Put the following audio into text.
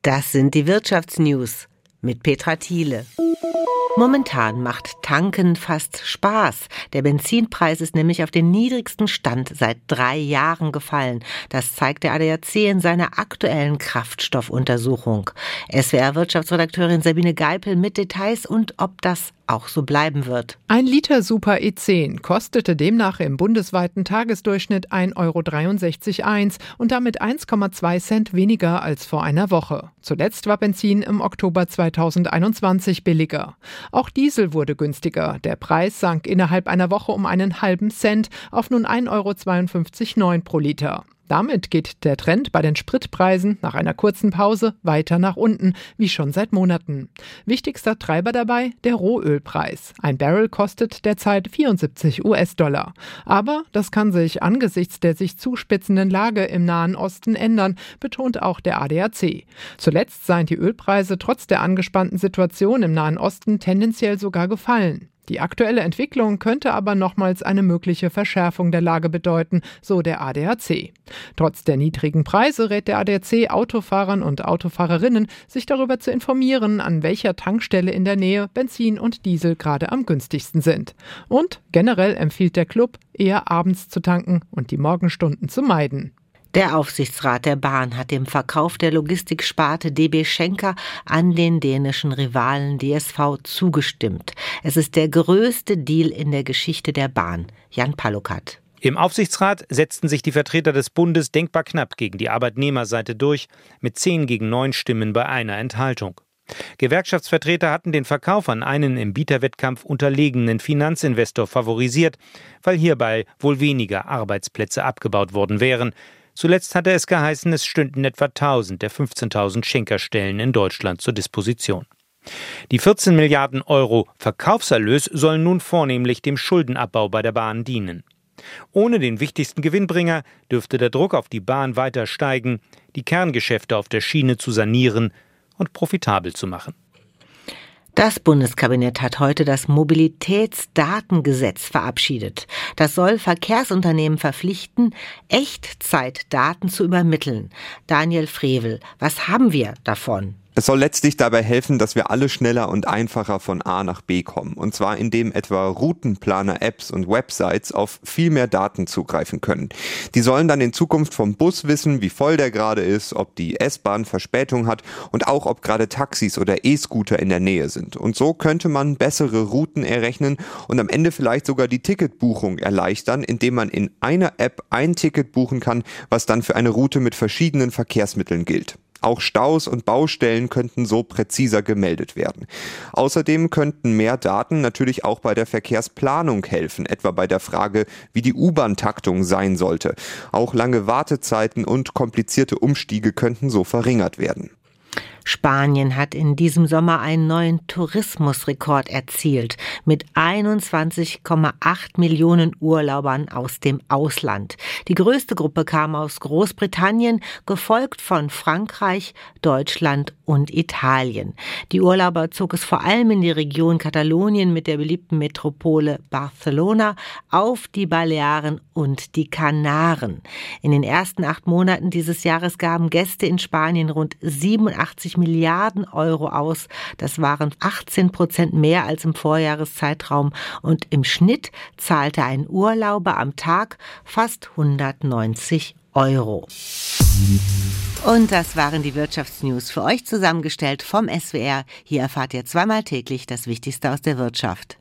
Das sind die Wirtschaftsnews mit Petra Thiele. Momentan macht Tanken fast Spaß. Der Benzinpreis ist nämlich auf den niedrigsten Stand seit 3 Jahren gefallen. Das zeigt der ADAC in seiner aktuellen Kraftstoffuntersuchung. SWR-Wirtschaftsredakteurin Sabine Geipel mit Details und ob das auch so bleiben wird. 1 Liter Super E10 kostete demnach im bundesweiten Tagesdurchschnitt 1,63 € und damit 1,2 Cent weniger als vor einer Woche. Zuletzt war Benzin im Oktober 2021 billiger. Auch Diesel wurde günstiger. Der Preis sank innerhalb einer Woche um einen halben Cent auf nun 1,52,9 € pro Liter. Damit geht der Trend bei den Spritpreisen nach einer kurzen Pause weiter nach unten, wie schon seit Monaten. Wichtigster Treiber dabei der Rohölpreis. Ein Barrel kostet derzeit $74. Aber das kann sich angesichts der sich zuspitzenden Lage im Nahen Osten ändern, betont auch der ADAC. Zuletzt seien die Ölpreise trotz der angespannten Situation im Nahen Osten tendenziell sogar gefallen. Die aktuelle Entwicklung könnte aber nochmals eine mögliche Verschärfung der Lage bedeuten, so der ADAC. Trotz der niedrigen Preise rät der ADAC Autofahrern und Autofahrerinnen, sich darüber zu informieren, an welcher Tankstelle in der Nähe Benzin und Diesel gerade am günstigsten sind. Und generell empfiehlt der Club, eher abends zu tanken und die Morgenstunden zu meiden. Der Aufsichtsrat der Bahn hat dem Verkauf der Logistiksparte DB Schenker an den dänischen Rivalen DSV zugestimmt. Es ist der größte Deal in der Geschichte der Bahn. Jan Palukat. Im Aufsichtsrat setzten sich die Vertreter des Bundes denkbar knapp gegen die Arbeitnehmerseite durch, mit 10 gegen 9 Stimmen bei einer Enthaltung. Gewerkschaftsvertreter hatten den Verkauf an einen im Bieterwettkampf unterlegenen Finanzinvestor favorisiert, weil hierbei wohl weniger Arbeitsplätze abgebaut worden wären. Zuletzt hatte es geheißen, es stünden etwa 1.000 der 15.000 Schenkerstellen in Deutschland zur Disposition. Die 14 Milliarden Euro Verkaufserlös sollen nun vornehmlich dem Schuldenabbau bei der Bahn dienen. Ohne den wichtigsten Gewinnbringer dürfte der Druck auf die Bahn weiter steigen, die Kerngeschäfte auf der Schiene zu sanieren und profitabel zu machen. Das Bundeskabinett hat heute das Mobilitätsdatengesetz verabschiedet. Das soll Verkehrsunternehmen verpflichten, Echtzeitdaten zu übermitteln. Daniel Frevel, was haben wir davon? Es soll letztlich dabei helfen, dass wir alle schneller und einfacher von A nach B kommen. Und zwar indem etwa Routenplaner, Apps und Websites auf viel mehr Daten zugreifen können. Die sollen dann in Zukunft vom Bus wissen, wie voll der gerade ist, ob die S-Bahn Verspätung hat und auch ob gerade Taxis oder E-Scooter in der Nähe sind. Und so könnte man bessere Routen errechnen und am Ende vielleicht sogar die Ticketbuchung erleichtern, indem man in einer App ein Ticket buchen kann, was dann für eine Route mit verschiedenen Verkehrsmitteln gilt. Auch Staus und Baustellen könnten so präziser gemeldet werden. Außerdem könnten mehr Daten natürlich auch bei der Verkehrsplanung helfen, etwa bei der Frage, wie die U-Bahn-Taktung sein sollte. Auch lange Wartezeiten und komplizierte Umstiege könnten so verringert werden. Spanien hat in diesem Sommer einen neuen Tourismusrekord erzielt mit 21,8 Millionen Urlaubern aus dem Ausland. Die größte Gruppe kam aus Großbritannien, gefolgt von Frankreich, Deutschland und Italien. Die Urlauber zog es vor allem in die Region Katalonien mit der beliebten Metropole Barcelona, auf die Balearen und die Kanaren. In den ersten 8 Monaten dieses Jahres gaben Gäste in Spanien rund 87 Milliarden Euro aus. Das waren 18% mehr als im Vorjahreszeitraum. Und im Schnitt zahlte ein Urlauber am Tag fast 190 Euro. Und das waren die Wirtschaftsnews für euch zusammengestellt vom SWR. Hier erfahrt ihr zweimal täglich das Wichtigste aus der Wirtschaft.